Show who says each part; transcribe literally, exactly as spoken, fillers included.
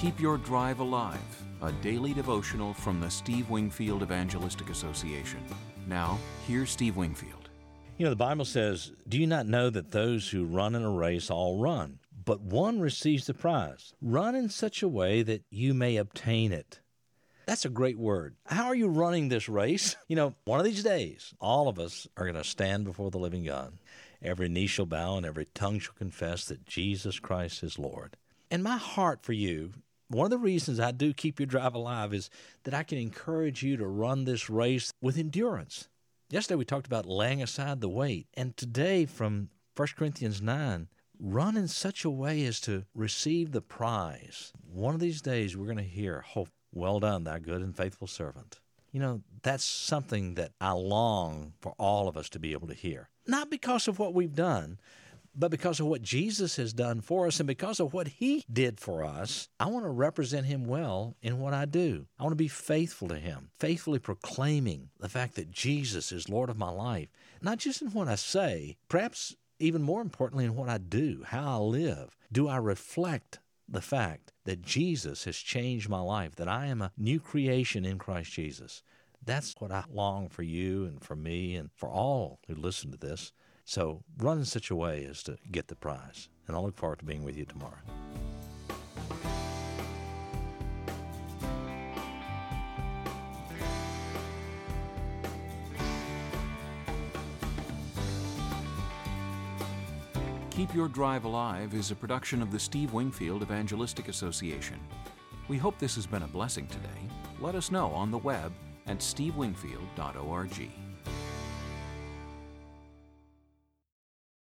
Speaker 1: Keep Your Drive Alive, a daily devotional from the Steve Wingfield Evangelistic Association. Now, here's Steve Wingfield.
Speaker 2: You know, the Bible says, "Do you not know that those who run in a race all run, but one receives the prize? Run in such a way that you may obtain it." That's a great word. How are you running this race? You know, one of these days, all of us are going to stand before the living God. Every knee shall bow and every tongue shall confess that Jesus Christ is Lord. And my heart for you, one of the reasons I do Keep Your Drive Alive is that I can encourage you to run this race with endurance. Yesterday we talked about laying aside the weight. And today from First Corinthians nine, run in such a way as to receive the prize. One of these days we're going to hear, "Hope, well done, thou good and faithful servant." You know, that's something that I long for all of us to be able to hear. Not because of what we've done, but because of what Jesus has done for us and because of what He did for us. I want to represent Him well in what I do. I want to be faithful to Him, faithfully proclaiming the fact that Jesus is Lord of my life, not just in what I say, perhaps even more importantly in what I do, how I live. Do I reflect the fact that Jesus has changed my life, that I am a new creation in Christ Jesus? That's what I long for you and for me and for all who listen to this. So run in such a way as to get the prize. And I look forward to being with you tomorrow.
Speaker 1: Keep Your Drive Alive is a production of the Steve Wingfield Evangelistic Association. We hope this has been a blessing today. Let us know on the web at steve wingfield dot org.